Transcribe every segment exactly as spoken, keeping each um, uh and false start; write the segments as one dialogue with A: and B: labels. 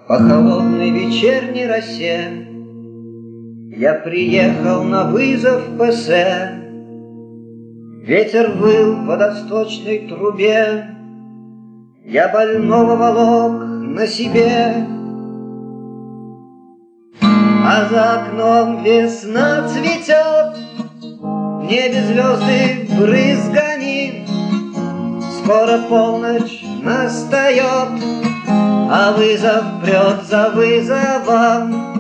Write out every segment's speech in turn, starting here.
A: По холодной вечерней росе я приехал на вызов ПС. Ветер выл в водосточной трубе, я больного волок на себе. А за окном весна цветет, в небе звезды брызгани. Скоро полночь настает, а вызов прет за вызовом.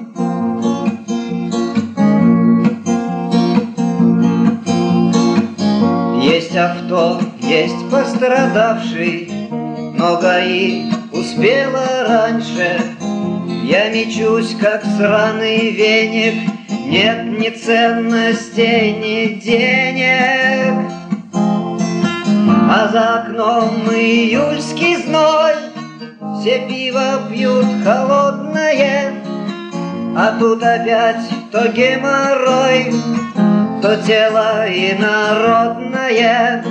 A: Есть авто, есть пострадавший, но ГАИ успела раньше. Я мечусь, как сраный веник, нет ни ценностей, ни денег. А за окном июльский зной, все пиво пьют холодное, а тут опять то геморрой, то тело инородное.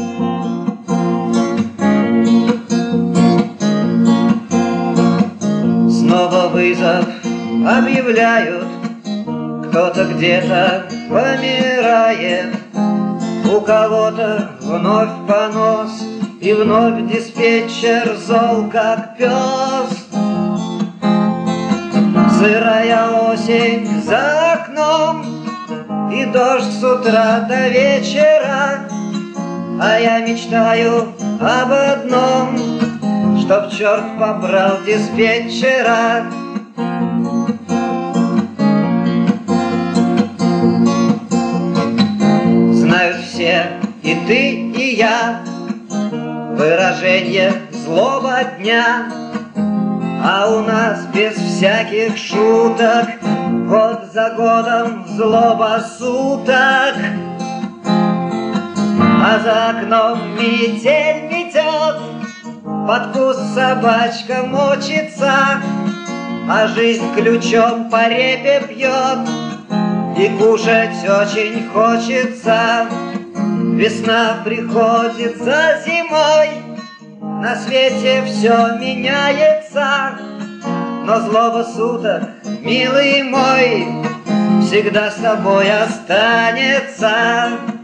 A: Снова вызов объявляют, кто-то где-то помирает, у кого-то вновь понос, и вновь диспетчер зол, как пес. Сырая осень за окном, и дождь с утра до вечера, а я мечтаю об одном, чтоб черт побрал диспетчера. Знают все, и ты, и я, выражение злого дня, а у нас без всяких шуток год за годом злоба суток. А за окном метель метет, под куст собачка мочится, а жизнь ключом по репе бьет, и кушать очень хочется. Весна приходит за зимой, на свете все меняется, но злоба суток, милый мой, всегда с тобой останется.